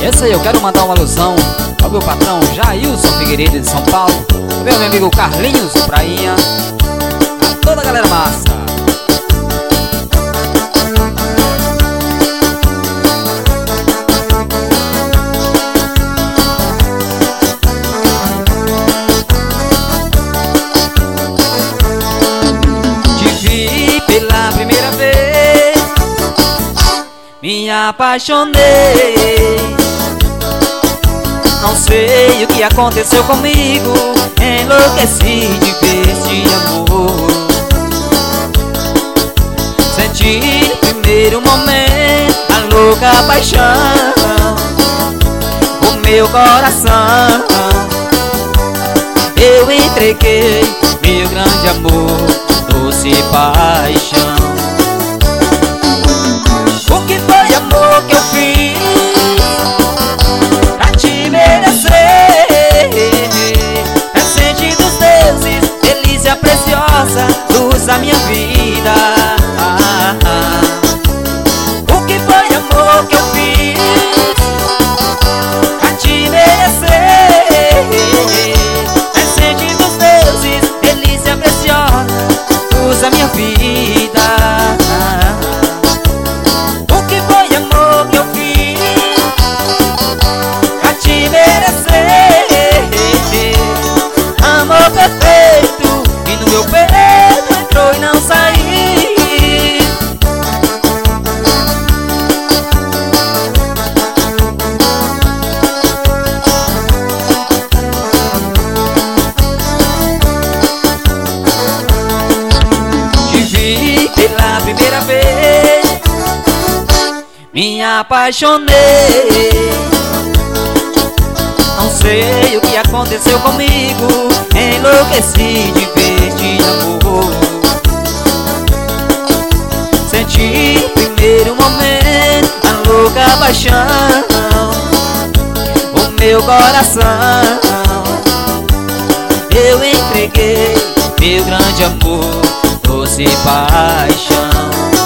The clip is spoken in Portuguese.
Essa aí eu quero mandar uma alusão ao meu patrão Jailson Figueiredo de São Paulo, ao meu amigo Carlinhos do Prainha, a toda a galera massa. Te vi pela primeira vez, me apaixonei. Não sei o que aconteceu comigo, enlouqueci de vez de amor. Senti no primeiro momento a louca paixão, o meu coração eu entreguei, meu grande amor, doce paixão. O que foi amor que eu fiz pra te merecer? Presente dos deuses, delícia preciosa, luz da minha vida. O que foi amor que eu fiz pra te merecer? Presente dos deuses, delícia preciosa, luz da minha vida. O que foi amor que eu fiz pra te merecer? Amor perfeito que no meu peito entrou e não saiu. Te vi pela primeira vez, me apaixonei. Não sei o que aconteceu comigo, enlouqueci de vez de amor. Senti no primeiro momento a louca paixão, o meu coração eu entreguei, meu grande amor, doce paixão.